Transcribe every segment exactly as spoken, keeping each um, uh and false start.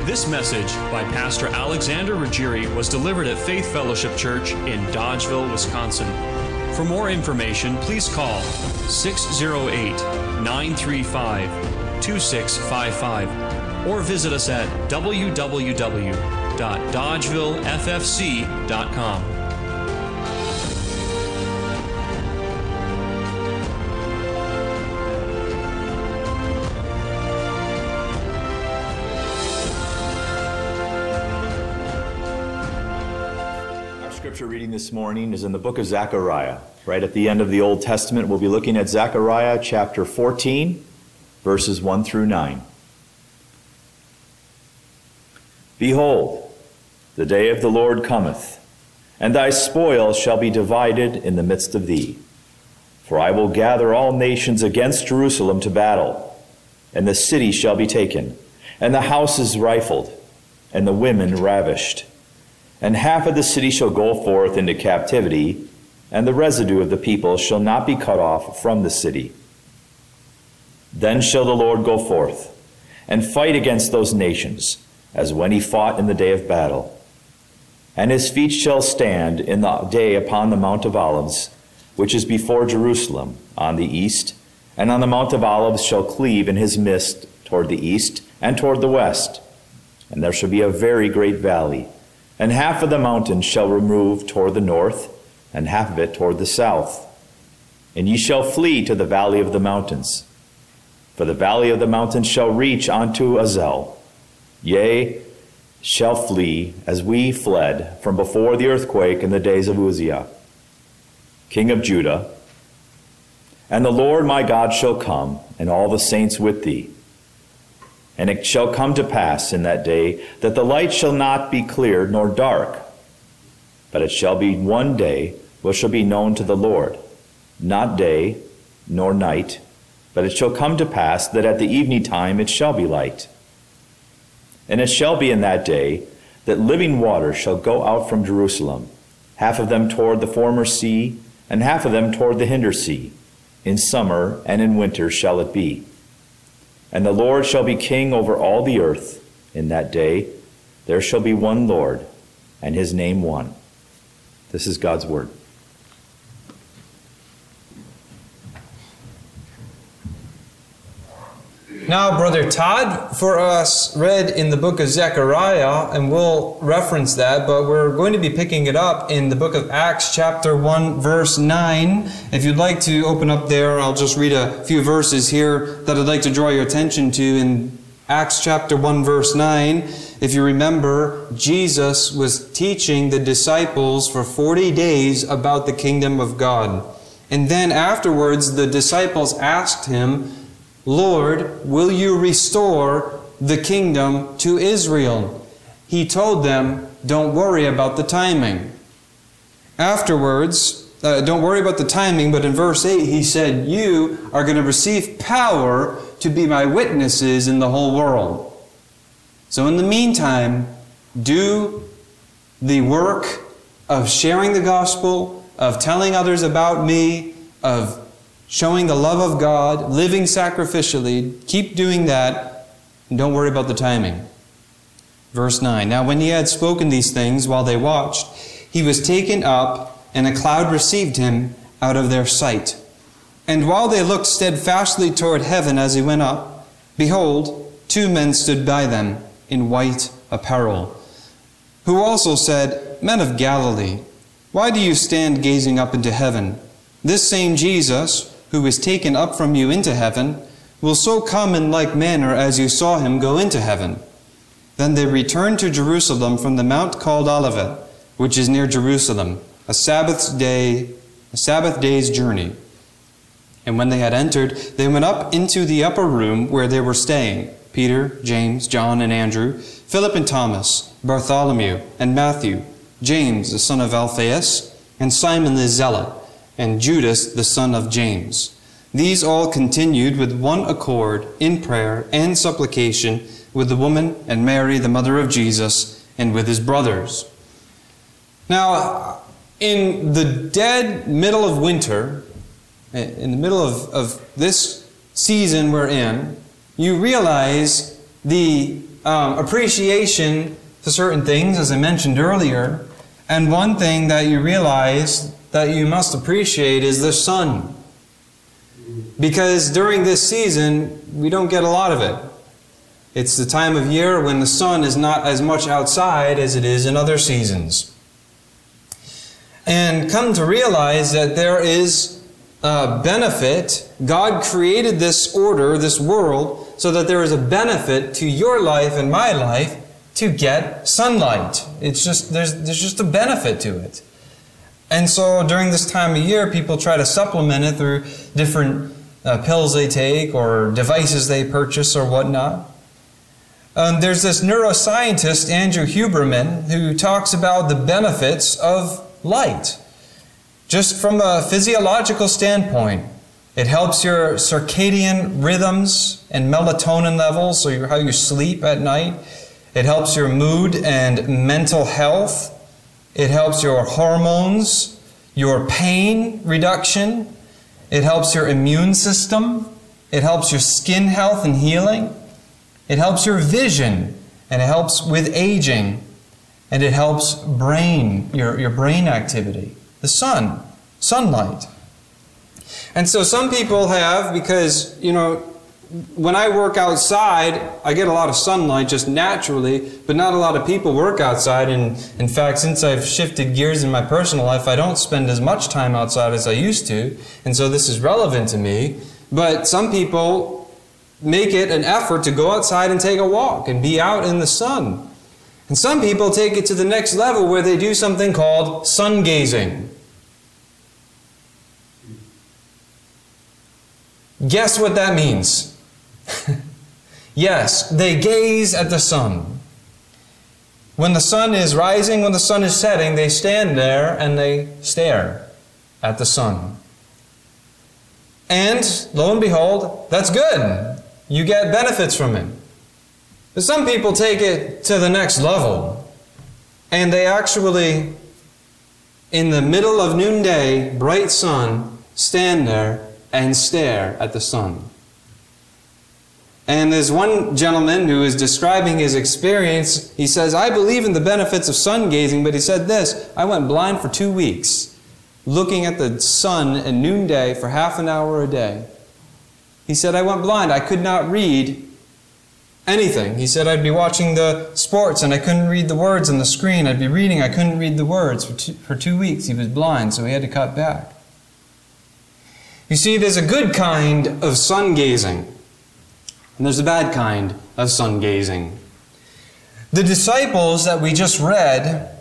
This message by Pastor Alexander Ruggieri was delivered at Faith Fellowship Church in Dodgeville, Wisconsin. For more information, please call six oh eight, nine three five, two six five five or visit us at w w w dot dodgeville f f c dot com. Scripture reading this morning is in the book of Zechariah. Right at the end of the Old Testament, we'll be looking at Zechariah chapter fourteen, verses one through nine. Behold, the day of the Lord cometh, and thy spoil shall be divided in the midst of thee. For I will gather all nations against Jerusalem to battle, and the city shall be taken, and the houses rifled, and the women ravished. And half of the city shall go forth into captivity, and the residue of the people shall not be cut off from the city. Then shall the Lord go forth, and fight against those nations, as when he fought in the day of battle. And his feet shall stand in the day upon the Mount of Olives, which is before Jerusalem, on the east, and on the Mount of Olives shall cleave in his midst toward the east and toward the west. And there shall be a very great valley, and half of the mountain shall remove toward the north, and half of it toward the south. And ye shall flee to the valley of the mountains. For the valley of the mountains shall reach unto Azel. Yea, shall flee, as we fled from before the earthquake in the days of Uzziah, king of Judah. And the Lord my God shall come, and all the saints with thee. And it shall come to pass in that day that the light shall not be clear nor dark, but it shall be one day which shall be known to the Lord, not day nor night, but it shall come to pass that at the evening time it shall be light. And it shall be in that day that living water shall go out from Jerusalem, half of them toward the former sea, and half of them toward the hinder sea. In summer and in winter shall it be. And the Lord shall be king over all the earth. In that day there shall be one Lord, and his name one. This is God's word. Now, Brother Todd, for us, read in the book of Zechariah, and we'll reference that, but we're going to be picking it up in the book of Acts, chapter one, verse nine. If you'd like to open up there, I'll just read a few verses here that I'd like to draw your attention to in Acts, chapter one, verse nine. If you remember, Jesus was teaching the disciples for forty days about the kingdom of God. And then afterwards, the disciples asked him, Lord, will you restore the kingdom to Israel? He told them, don't worry about the timing. Afterwards, uh, don't worry about the timing, but in verse eight he said, you are going to receive power to be my witnesses in the whole world. So in the meantime, do the work of sharing the gospel, of telling others about me, of showing the love of God, living sacrificially. Keep doing that, and don't worry about the timing. Verse nine, now when he had spoken these things while they watched, he was taken up, and a cloud received him out of their sight. And while they looked steadfastly toward heaven as he went up, behold, two men stood by them in white apparel, who also said, Men of Galilee, why do you stand gazing up into heaven? This same Jesus, who is taken up from you into heaven, will so come in like manner as you saw him go into heaven. Then they returned to Jerusalem from the mount called Olivet, which is near Jerusalem, a Sabbath day, a Sabbath day's journey. And when they had entered, they went up into the upper room where they were staying, Peter, James, John, and Andrew, Philip and Thomas, Bartholomew, and Matthew, James, the son of Alphaeus, and Simon the Zealot, and Judas, the son of James. These all continued with one accord in prayer and supplication with the woman and Mary, the mother of Jesus, and with his brothers. Now, in the dead middle of winter, in the middle of, of this season we're in, you realize the um, appreciation to certain things, as I mentioned earlier. And one thing that you realize that you must appreciate is the sun. Because during this season, we don't get a lot of it. It's the time of year when the sun is not as much outside as it is in other seasons. And come to realize that there is a benefit. God created this order, this world, so that there is a benefit to your life and my life to get sunlight. It's just there's there's just a benefit to it. And so during this time of year, people try to supplement it through different uh, pills they take or devices they purchase or whatnot. Um, there's this neuroscientist, Andrew Huberman, who talks about the benefits of light. Just from a physiological standpoint, it helps your circadian rhythms and melatonin levels, so how you sleep at night. It helps your mood and mental health. It helps your hormones, your pain reduction. It helps your immune system. It helps your skin health and healing. It helps your vision, and it helps with aging. And it helps brain, your, your brain activity. The sun, sunlight. And so some people have, because, you know, when I work outside, I get a lot of sunlight just naturally, but not a lot of people work outside. And in fact, since I've shifted gears in my personal life, I don't spend as much time outside as I used to. And so this is relevant to me. But some people make it an effort to go outside and take a walk and be out in the sun. And some people take it to the next level where they do something called sun gazing. Guess what that means? Yes, they gaze at the sun. When the sun is rising, when the sun is setting, they stand there and they stare at the sun. And lo and behold, that's good. You get benefits from it. But some people take it to the next level, and they actually, in the middle of noonday, bright sun, stand there and stare at the sun. And there's one gentleman who is describing his experience. He says, I believe in the benefits of sun gazing, but he said this, I went blind for two weeks, looking at the sun at noonday for half an hour a day. He said, I went blind. I could not read anything. He said, I'd be watching the sports and I couldn't read the words on the screen. I'd be reading, I couldn't read the words. For two, for two weeks he was blind, so he had to cut back. You see, there's a good kind of sun gazing, and there's a bad kind of sun gazing. The disciples that we just read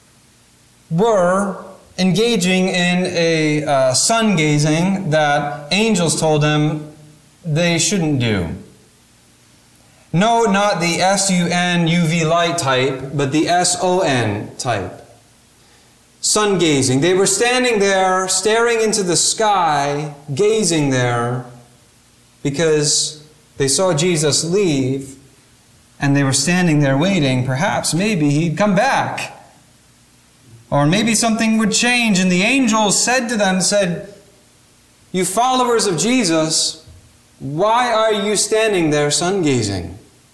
were engaging in a uh, sun gazing that angels told them they shouldn't do. No, not the S U N U V light type, but the S O N type. Sun gazing. They were standing there, staring into the sky, gazing there, because they saw Jesus leave, and they were standing there waiting. Perhaps, maybe he'd come back. Or maybe something would change. And the angels said to them, said, you followers of Jesus, why are you standing there sun gazing?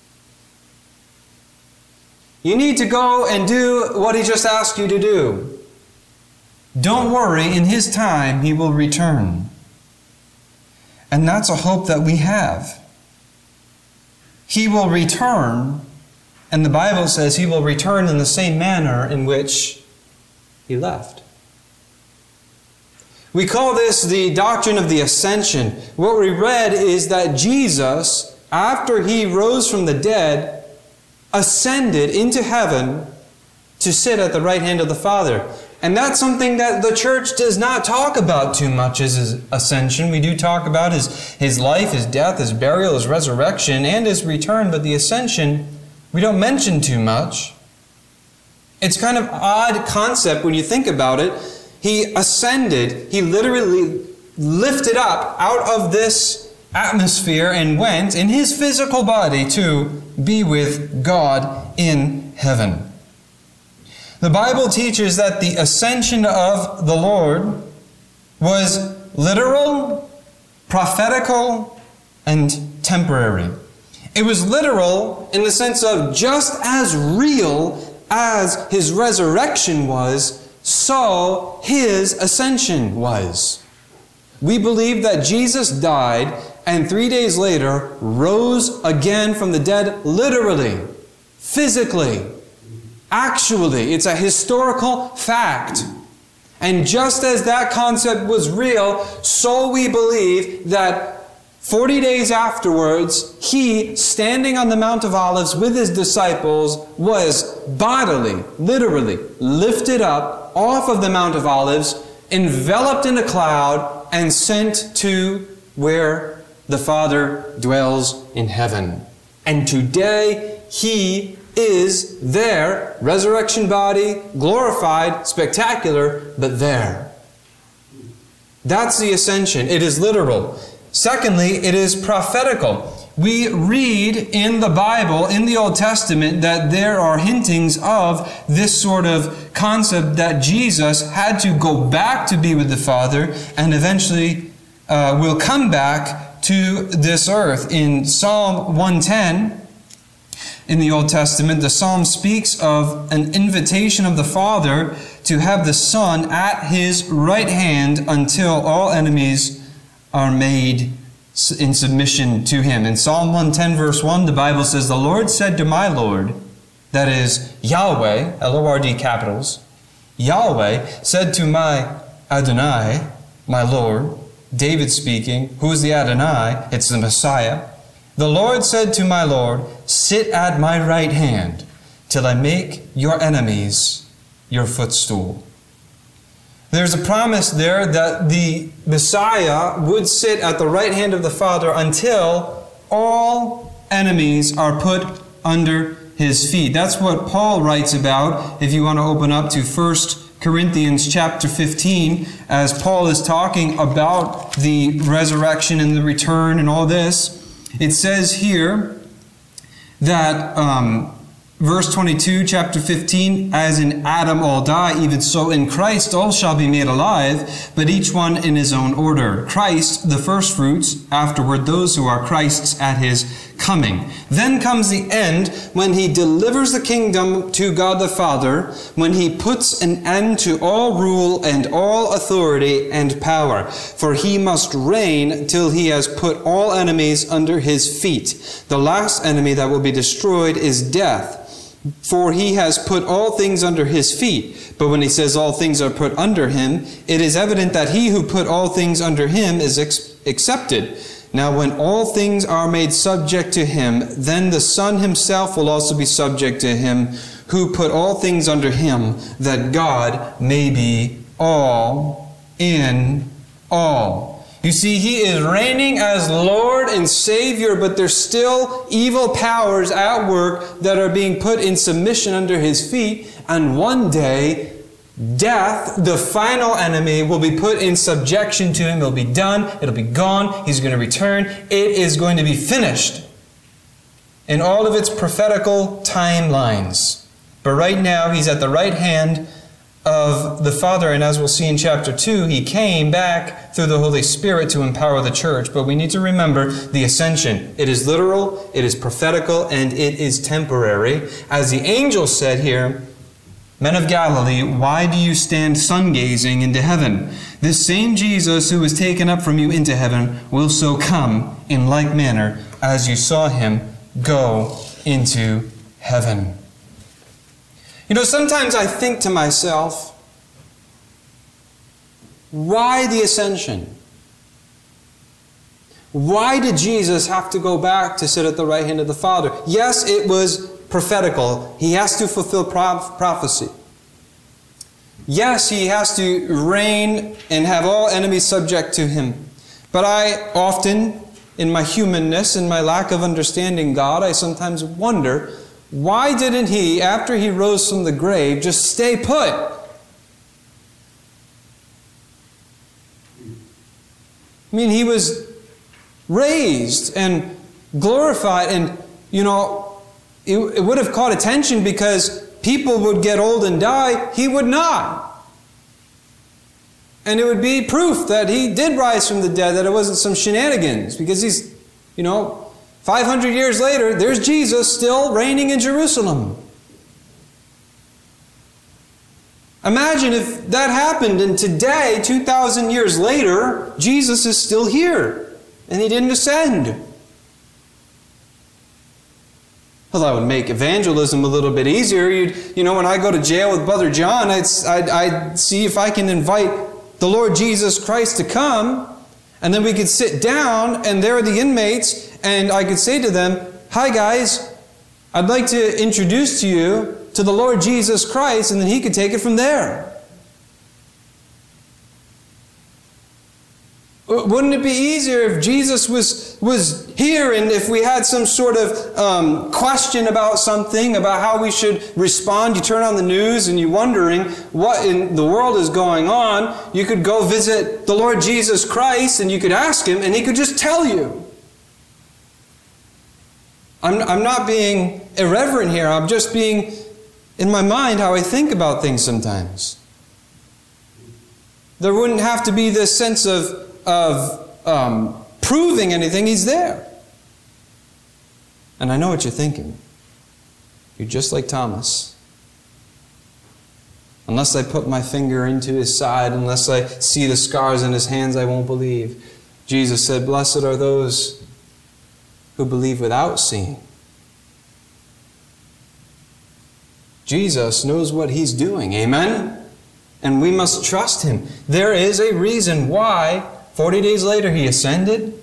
You need to go and do what he just asked you to do. Don't worry, in his time he will return. And that's a hope that we have. He will return, and the Bible says he will return in the same manner in which he left. We call this the doctrine of the ascension. What we read is that Jesus, after he rose from the dead, ascended into heaven to sit at the right hand of the Father. And that's something that the church does not talk about too much, is his ascension. We do talk about his, his life, his death, his burial, his resurrection, and his return. But the ascension, we don't mention too much. It's kind of odd concept when you think about it. He ascended. He literally lifted up out of this atmosphere and went in his physical body to be with God in heaven. The Bible teaches that the ascension of the Lord was literal, prophetical, and temporary. It was literal in the sense of just as real as his resurrection was, so his ascension was. We believe that Jesus died and three days later rose again from the dead, literally, physically, actually. It's a historical fact. And just as that concept was real, so we believe that forty days afterwards, he, standing on the Mount of Olives with his disciples, was bodily, literally, lifted up off of the Mount of Olives, enveloped in a cloud, and sent to where the Father dwells in heaven. And today, he is there, resurrection body, glorified, spectacular, but there. That's the ascension. It is literal. Secondly, it is prophetical. We read in the Bible, in the Old Testament, that there are hintings of this sort of concept that Jesus had to go back to be with the Father and eventually uh, will come back to this earth. In Psalm one ten, in the Old Testament, the Psalm speaks of an invitation of the Father to have the Son at his right hand until all enemies are made in submission to him. In Psalm one ten verse one, the Bible says, "The Lord said to my Lord," that is Yahweh, L O R D capitals, Yahweh said to my Adonai, my Lord, David speaking. Who is the Adonai? It's the Messiah. "The Lord said to my Lord, sit at my right hand till I make your enemies your footstool." There's a promise there that the Messiah would sit at the right hand of the Father until all enemies are put under his feet. That's what Paul writes about. If you want to open up to First Corinthians chapter fifteen, as Paul is talking about the resurrection and the return and all this, it says here that um, verse twenty-two, chapter fifteen, "As in Adam all die, even so in Christ all shall be made alive, but each one in his own order. Christ the firstfruits, afterward those who are Christ's at his coming." Then comes the end, when he delivers the kingdom to God the Father, when he puts an end to all rule and all authority and power. For he must reign till he has put all enemies under his feet. The last enemy that will be destroyed is death. For he has put all things under his feet. But when he says all things are put under him, it is evident that he who put all things under him is ex- accepted. Now when all things are made subject to him, then the Son himself will also be subject to him who put all things under him, that God may be all in all. You see, he is reigning as Lord and Savior, but there's still evil powers at work that are being put in submission under his feet. And one day, death, the final enemy, will be put in subjection to him. It'll be done. It'll be gone. He's going to return. It is going to be finished in all of its prophetical timelines. But right now, he's at the right hand of the Father, and as we'll see in chapter two, he came back through the Holy Spirit to empower the church. But we need to remember the ascension. It is literal, it is prophetical, and it is temporary. As the angel said here, "Men of Galilee, why do you stand sun-gazing into heaven? This same Jesus who was taken up from you into heaven will so come in like manner as you saw him go into heaven." You know, sometimes I think to myself, why the ascension? Why did Jesus have to go back to sit at the right hand of the Father? Yes, it was prophetical. He has to fulfill prophecy. Yes, he has to reign and have all enemies subject to him. But I often, in my humanness and my lack of understanding God, I sometimes wonder, why didn't he, after he rose from the grave, just stay put? I mean, he was raised and glorified, and, you know, it, it would have caught attention because people would get old and die. He would not. And it would be proof that he did rise from the dead, that it wasn't some shenanigans, because he's, you know, five hundred years later, there's Jesus still reigning in Jerusalem. Imagine if that happened and today, two thousand years later, Jesus is still here and He didn't ascend. Well, that would make evangelism a little bit easier. You'd, you know, when I go to jail with Brother John, I'd, I'd, I'd see if I can invite the Lord Jesus Christ to come, and then we could sit down, and there are the inmates, and I could say to them, "Hi guys, I'd like to introduce to you to the Lord Jesus Christ," and then He could take it from there. Wouldn't it be easier if Jesus was, was here and if we had some sort of um, question about something, about how we should respond? You turn on the news and you're wondering what in the world is going on. You could go visit the Lord Jesus Christ and you could ask Him and He could just tell you. I'm, I'm not being irreverent here. I'm just being, in my mind, how I think about things sometimes. There wouldn't have to be this sense of of um, proving anything. He's there. And I know what you're thinking. You're just like Thomas. Unless I put my finger into His side, unless I see the scars in His hands, I won't believe. Jesus said, "Blessed are those who believe without seeing." Jesus knows what He's doing. Amen? And we must trust Him. There is a reason why forty days later He ascended,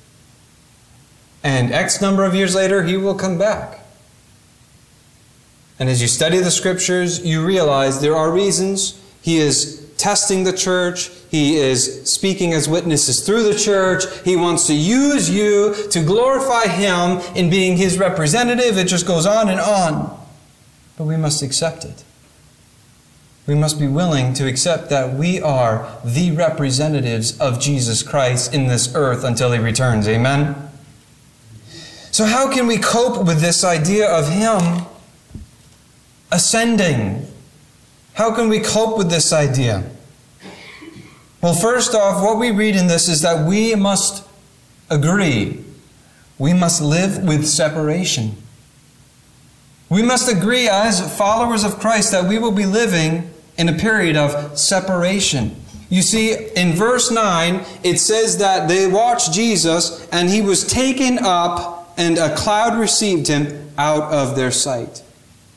and X number of years later He will come back. And as you study the Scriptures, you realize there are reasons. He is testing the church. He is speaking as witnesses through the church. He wants to use you to glorify Him in being His representative. It just goes on and on. But we must accept it. We must be willing to accept that we are the representatives of Jesus Christ in this earth until He returns. Amen? So how can we cope with this idea of Him ascending? How can we cope with this idea? Well, first off, what we read in this is that we must agree. We must live with separation. We must agree as followers of Christ that we will be living in a period of separation. You see, in verse nine, it says that they watched Jesus and He was taken up and a cloud received Him out of their sight.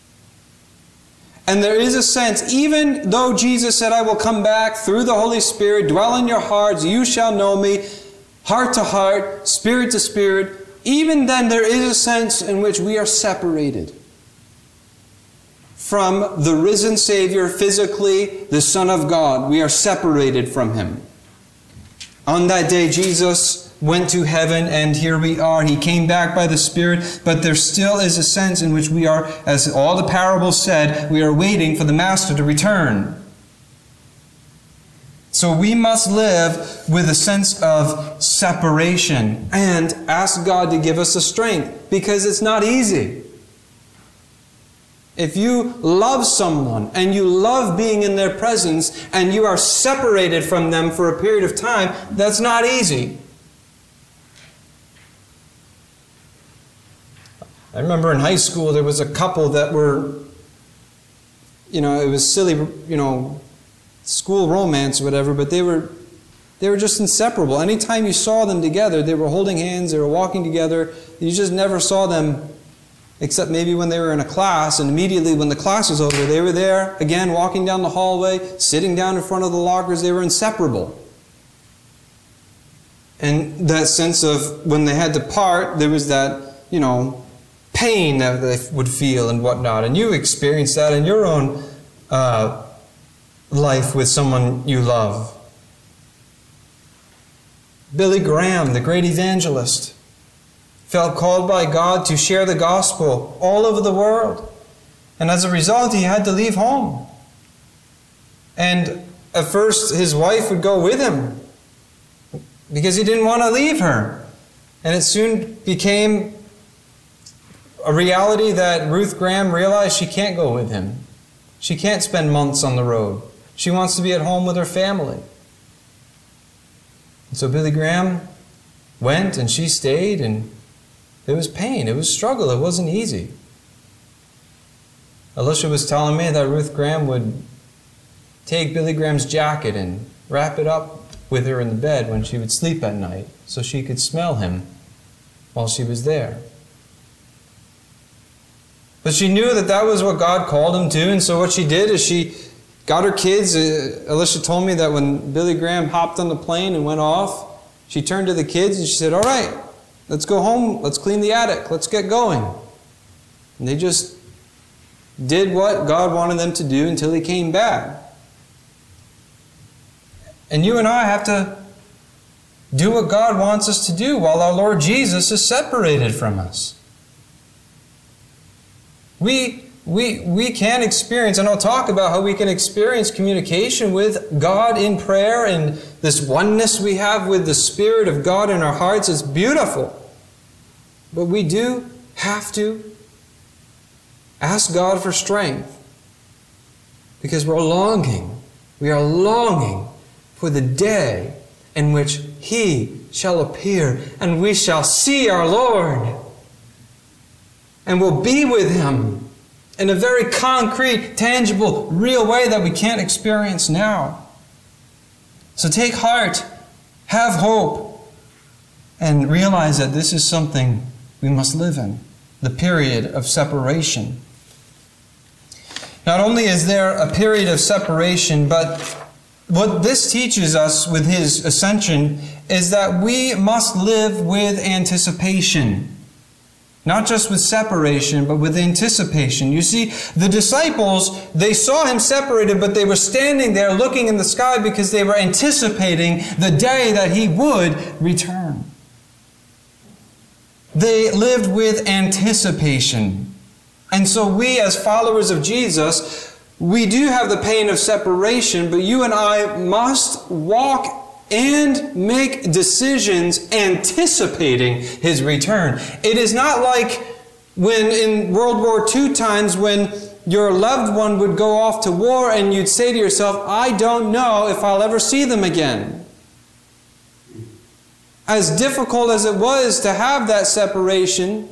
And there is a sense, even though Jesus said, "I will come back through the Holy Spirit, dwell in your hearts, you shall know me, heart to heart, spirit to spirit," even then there is a sense in which we are separated from the risen Savior, physically, the Son of God. We are separated from Him. On that day, Jesus went to heaven, and here we are. He came back by the Spirit, but there still is a sense in which we are, as all the parables said, we are waiting for the Master to return. So we must live with a sense of separation and ask God to give us the strength, because it's not easy. If you love someone and you love being in their presence and you are separated from them for a period of time, that's not easy. I remember in high school there was a couple that were, you know, it was silly, you know, school romance or whatever, but they were they were just inseparable. Anytime you saw them together, they were holding hands, they were walking together. You just never saw them except maybe when they were in a class, and immediately when the class was over, they were there, again, walking down the hallway, sitting down in front of the lockers. They were inseparable. And that sense of when they had to part, there was that, you know, pain that they would feel and whatnot. And you experienced that in your own uh, life with someone you love. Billy Graham, the great evangelist, felt called by God to share the gospel all over the world. And as a result, he had to leave home. And at first, his wife would go with him because he didn't want to leave her. And it soon became a reality that Ruth Graham realized she can't go with him. She can't spend months on the road. She wants to be at home with her family. And so Billy Graham went and she stayed, and It was pain. It was struggle. It wasn't easy. Alicia was telling me that Ruth Graham would take Billy Graham's jacket and wrap it up with her in the bed when she would sleep at night so she could smell him while she was there. But she knew that that was what God called him to, and so what she did is she got her kids. Uh, Alicia told me that when Billy Graham hopped on the plane and went off, she turned to the kids and she said, "All right, let's go home. Let's clean the attic. Let's get going." And they just did what God wanted them to do until He came back. And you and I have to do what God wants us to do while our Lord Jesus is separated from us. We, we, we can experience, and I'll talk about how we can experience communication with God in prayer and this oneness we have with the Spirit of God in our hearts. It's beautiful. But we do have to ask God for strength because we're longing. We are longing for the day in which He shall appear and we shall see our Lord. And we'll be with Him in a very concrete, tangible, real way that we can't experience now. So take heart, have hope, and realize that this is something we must live in, the period of separation. Not only is there a period of separation, but what this teaches us with His ascension is that we must live with anticipation. Not just with separation, but with anticipation. You see, the disciples, they saw Him separated, but they were standing there looking in the sky because they were anticipating the day that He would return. They lived with anticipation. And so we, as followers of Jesus, we do have the pain of separation, but you and I must walk and make decisions anticipating His return. It is not like when in World War Two times when your loved one would go off to war and you'd say to yourself, "I don't know if I'll ever see them again." As difficult as it was to have that separation,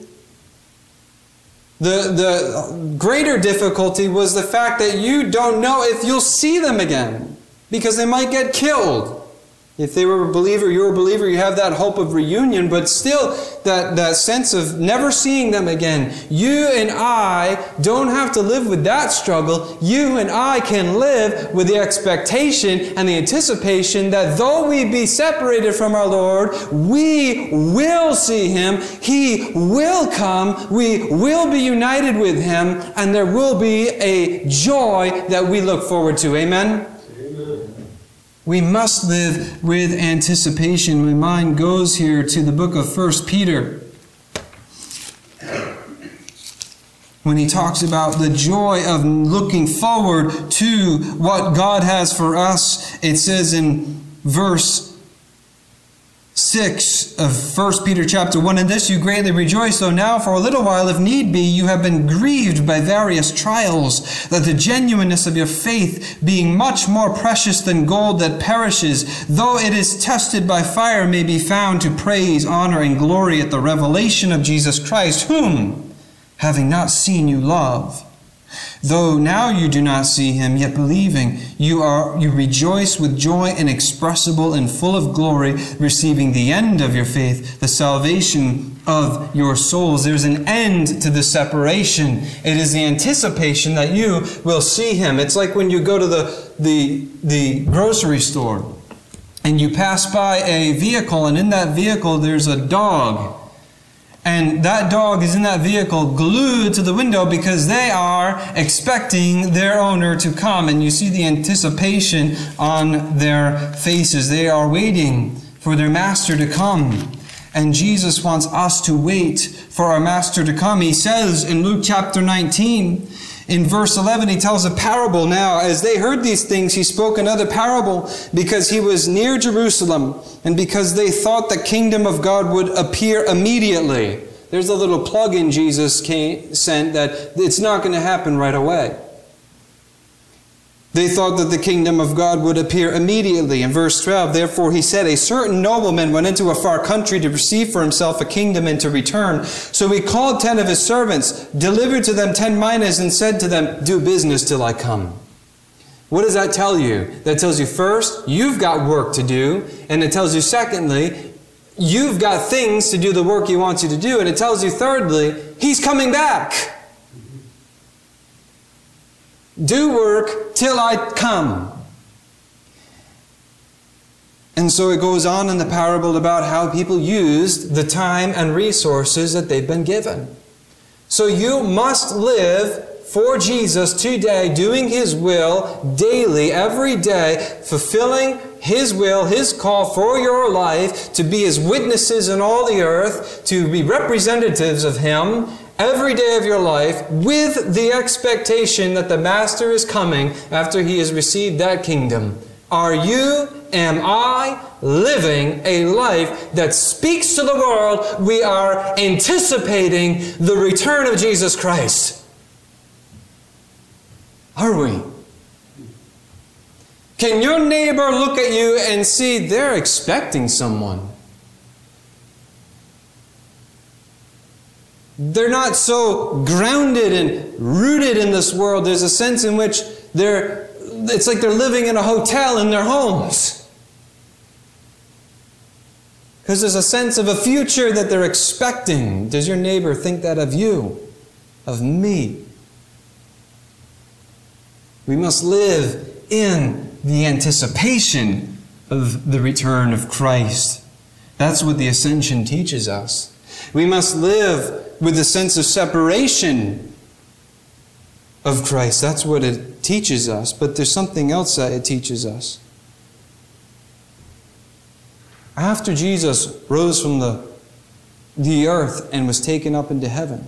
the, the greater difficulty was the fact that you don't know if you'll see them again because they might get killed. If they were a believer, you're a believer, you have that hope of reunion, but still that, that sense of never seeing them again. You and I don't have to live with that struggle. You and I can live with the expectation and the anticipation that though we be separated from our Lord, we will see Him. He will come. We will be united with Him, and there will be a joy that we look forward to. Amen? We must live with anticipation. My mind goes here to the book of First Peter, when he talks about the joy of looking forward to what God has for us. It says in verse six of First Peter chapter one, "In this you greatly rejoice, though now for a little while, if need be, you have been grieved by various trials, that the genuineness of your faith, being much more precious than gold that perishes, though it is tested by fire, may be found to praise, honor, and glory at the revelation of Jesus Christ, whom, having not seen, you love. Though now you do not see Him, yet believing, you are you rejoice with joy inexpressible and full of glory, receiving the end of your faith, the salvation of your souls." There's an end to the separation. It is the anticipation that you will see Him. It's like when you go to the, the, the grocery store and you pass by a vehicle, and in that vehicle there's a dog. And that dog is in that vehicle glued to the window because they are expecting their owner to come. And you see the anticipation on their faces. They are waiting for their master to come. And Jesus wants us to wait for our master to come. He says in Luke chapter nineteen, in verse eleven, He tells a parable. Now, as they heard these things, He spoke another parable because He was near Jerusalem and because they thought the kingdom of God would appear immediately. There's a little plug-in Jesus came, sent that it's not going to happen right away. They thought that the kingdom of God would appear immediately. In verse twelve, therefore he said, a certain nobleman went into a far country to receive for himself a kingdom and to return. So he called ten of his servants, delivered to them ten minas, and said to them, do business till I come. What does that tell you? That tells you first, you've got work to do. And it tells you secondly, you've got things to do the work he wants you to do. And it tells you thirdly, he's coming back. Do work till I come. And so it goes on in the parable about how people used the time and resources that they've been given. So you must live for Jesus today, doing His will daily, every day, fulfilling His will, His call for your life, to be His witnesses in all the earth, to be representatives of Him every day of your life, with the expectation that the Master is coming after He has received that kingdom. Are you, am I, living a life that speaks to the world we are anticipating the return of Jesus Christ? Are we? Can your neighbor look at you and see they're expecting someone? They're not so grounded and rooted in this world. There's a sense in which they're, it's like they're living in a hotel in their homes. Because there's a sense of a future that they're expecting. Does your neighbor think that of you? Of me? We must live in the anticipation of the return of Christ. That's what the ascension teaches us. We must live with a sense of separation of Christ. That's what it teaches us. But there's something else that it teaches us. After Jesus rose from the, the earth and was taken up into heaven,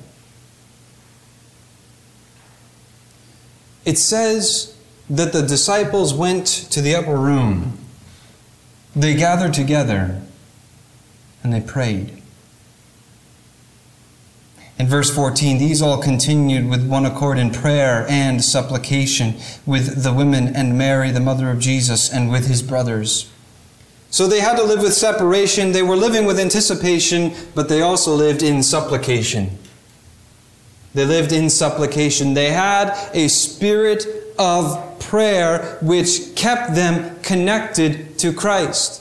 it says that the disciples went to the upper room. They gathered together and they prayed. In verse fourteen, these all continued with one accord in prayer and supplication with the women and Mary, the mother of Jesus, and with his brothers. So they had to live with separation. They were living with anticipation, but they also lived in supplication. They lived in supplication. They had a spirit of prayer which kept them connected to Christ.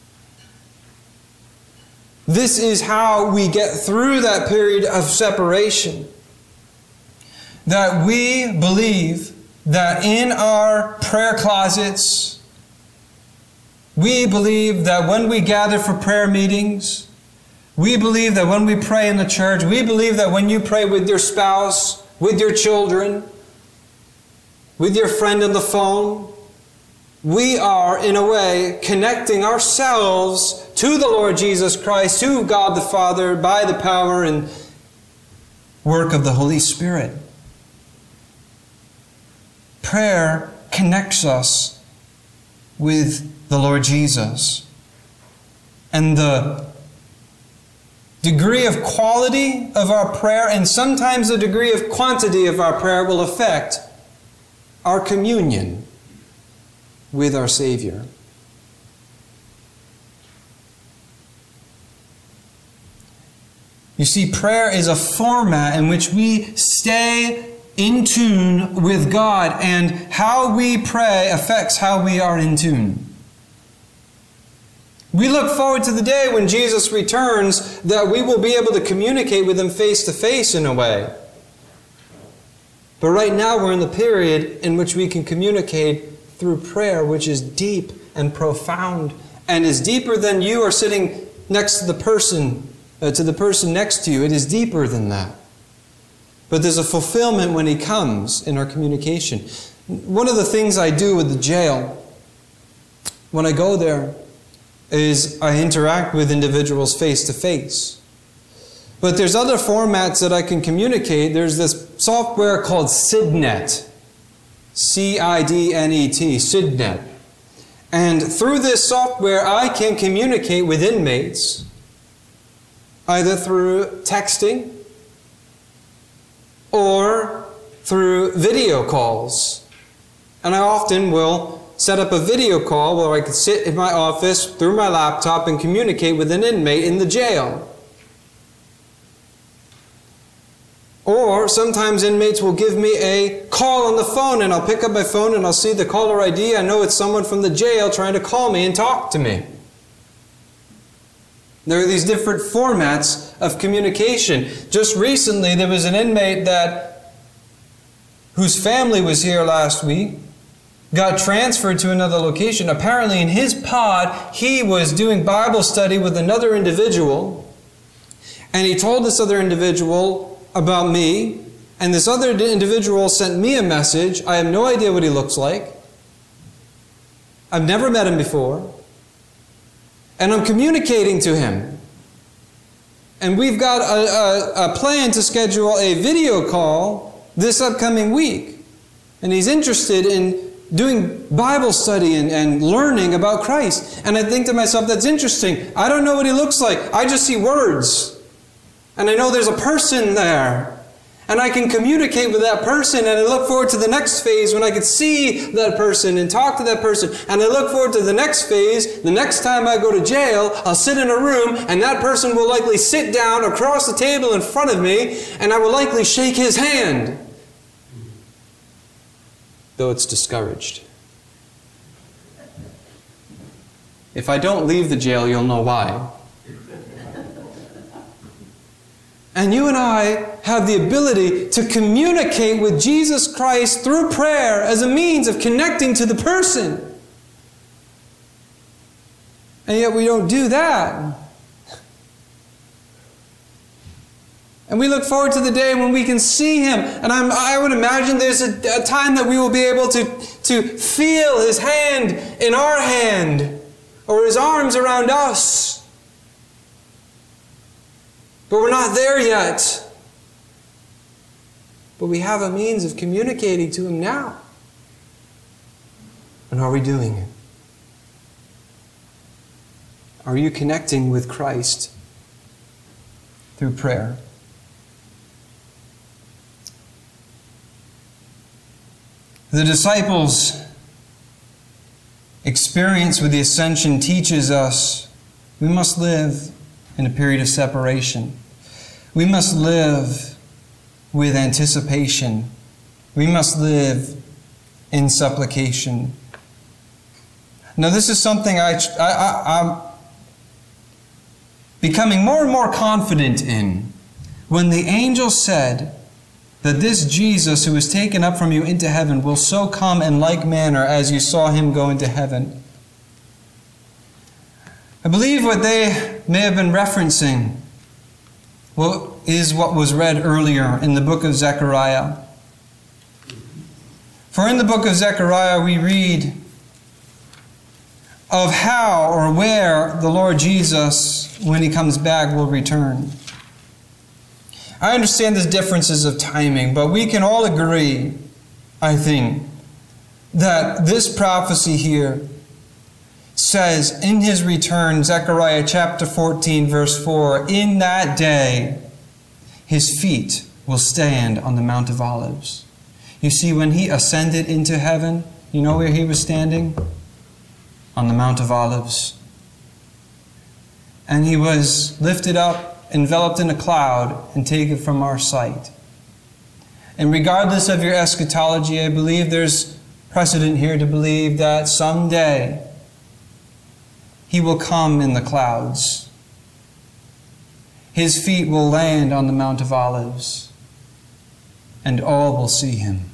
This is how we get through that period of separation. That we believe that in our prayer closets, we believe that when we gather for prayer meetings, we believe that when we pray in the church, we believe that when you pray with your spouse, with your children, with your friend on the phone, we are, in a way, connecting ourselves to the Lord Jesus Christ, to God the Father, by the power and work of the Holy Spirit. Prayer connects us with the Lord Jesus. And the degree of quality of our prayer, and sometimes the degree of quantity of our prayer, will affect our communion with our Savior. You see, prayer is a format in which we stay in tune with God, and how we pray affects how we are in tune. We look forward to the day when Jesus returns, that we will be able to communicate with Him face to face in a way. But right now we're in the period in which we can communicate through prayer, which is deep and profound, and is deeper than you are sitting next to the person, uh, to the person next to you. It is deeper than that. But there's a fulfillment when He comes in our communication. One of the things I do with the jail, when I go there, is I interact with individuals face to face. But there's other formats that I can communicate. There's this software called SIDNet. C I D N E T, SIDNet. And through this software, I can communicate with inmates, either through texting or through video calls. And I often will set up a video call where I can sit in my office through my laptop and communicate with an inmate in the jail. Or sometimes inmates will give me a call on the phone, and I'll pick up my phone and I'll see the caller I D. I know it's someone from the jail trying to call me and talk to me. There are these different formats of communication. Just recently there was an inmate that whose family was here last week, got transferred to another location. Apparently in his pod he was doing Bible study with another individual, and he told this other individual about me, and this other individual sent me a message. I have no idea what he looks like. I've never met him before. And I'm communicating to him. And we've got a, a, a plan to schedule a video call this upcoming week. And he's interested in doing Bible study and, and learning about Christ. And I think to myself, that's interesting. I don't know what he looks like. I just see words. And I know there's a person there. And I can communicate with that person, and I look forward to the next phase when I can see that person and talk to that person. And I look forward to the next phase. The next time I go to jail, I'll sit in a room, and that person will likely sit down across the table in front of me, and I will likely shake his hand. Though it's discouraged. If I don't leave the jail, you'll know why. And you and I have the ability to communicate with Jesus Christ through prayer as a means of connecting to the person. And yet we don't do that. And we look forward to the day when we can see Him. And I'm, I would imagine there's a, a time that we will be able to, to feel His hand in our hand, or His arms around us. But we're not there yet. But we have a means of communicating to Him now. And are we doing it? Are you connecting with Christ through prayer? The disciples' experience with the ascension teaches us we must live in a period of separation. We must live with anticipation. We must live in supplication. Now, this is something I, I, I, I'm becoming more and more confident in. When the angel said that this Jesus who was taken up from you into heaven will so come in like manner as you saw Him go into heaven. I believe what they may have been referencing well, is what was read earlier in the book of Zechariah. For in the book of Zechariah we read of how or where the Lord Jesus, when He comes back, will return. I understand the differences of timing, but we can all agree, I think, that this prophecy here says in His return, Zechariah chapter fourteen, verse four, in that day His feet will stand on the Mount of Olives. You see, when He ascended into heaven, you know where He was standing? On the Mount of Olives. And He was lifted up, enveloped in a cloud, and taken from our sight. And regardless of your eschatology, I believe there's precedent here to believe that someday He will come in the clouds. His feet will land on the Mount of Olives, and all will see Him.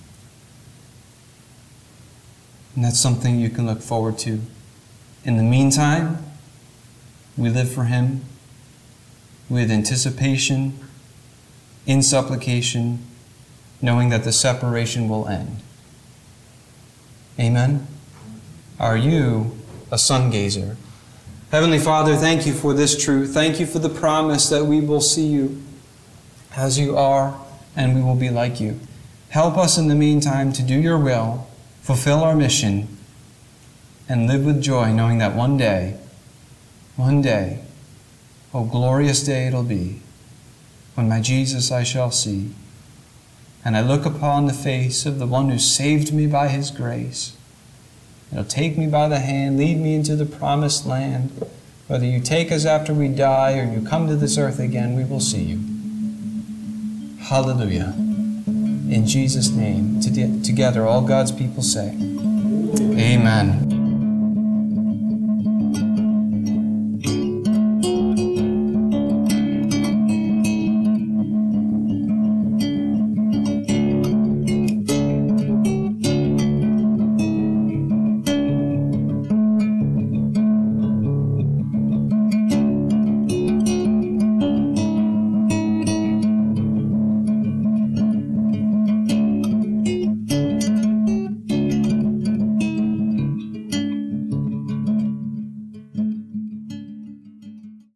And that's something you can look forward to. In the meantime, we live for Him with anticipation, in supplication, knowing that the separation will end. Amen? Are you a sun gazer? Heavenly Father, thank You for this truth. Thank You for the promise that we will see You as You are, and we will be like You. Help us in the meantime to do Your will, fulfill our mission, and live with joy, knowing that one day, one day, oh glorious day it'll be, when my Jesus I shall see, and I look upon the face of the one who saved me by his grace, and he'll take me by the hand, lead me into the promised land. Whether you take us after we die or you come to this earth again, we will see you. Hallelujah. In Jesus' name, together all God's people say, Amen.